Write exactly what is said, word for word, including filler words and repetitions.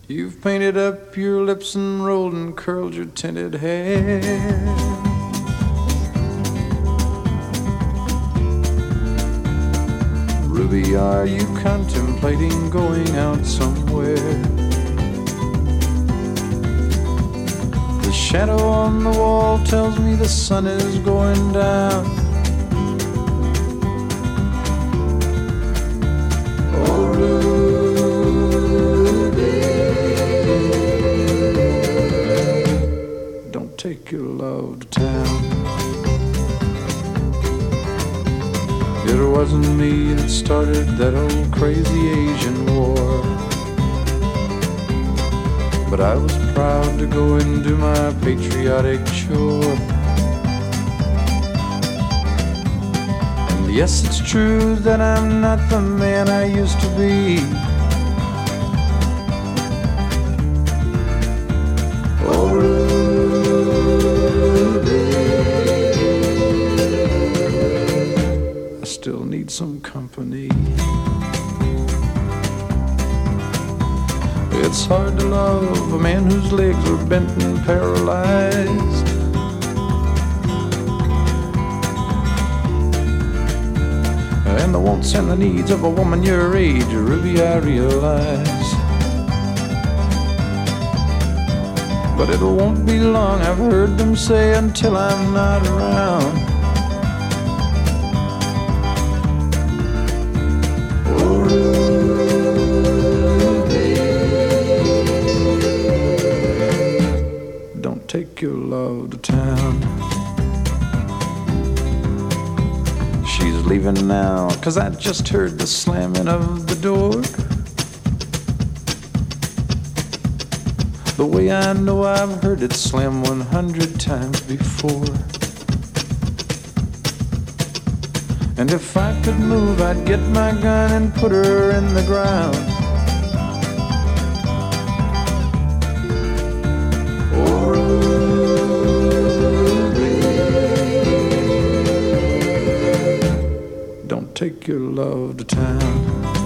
You've painted up your lips and rolled and curled your tinted hair. Ruby, are you contemplating going out somewhere? The shadow on the wall tells me the sun is going down. Oh, Ruby, don't take your love to town. It wasn't me that started that old crazy Asian war, but I was proud to go and do my patriotic chore. And yes, it's true that I'm not the man I used to be. Oh, Ruby, I still need some company. It's hard to love a man whose legs are bent and paralyzed. And the wants and the needs of a woman your age, Ruby, I realize. But it won't be long, I've heard them say, until I'm not around. Oh, take your love to town. She's leaving now, 'cause I just heard the slamming of the door. The way I know I've heard it slam one hundred times before. And if I could move, I'd get my gun and put her in the ground. Take your love to town.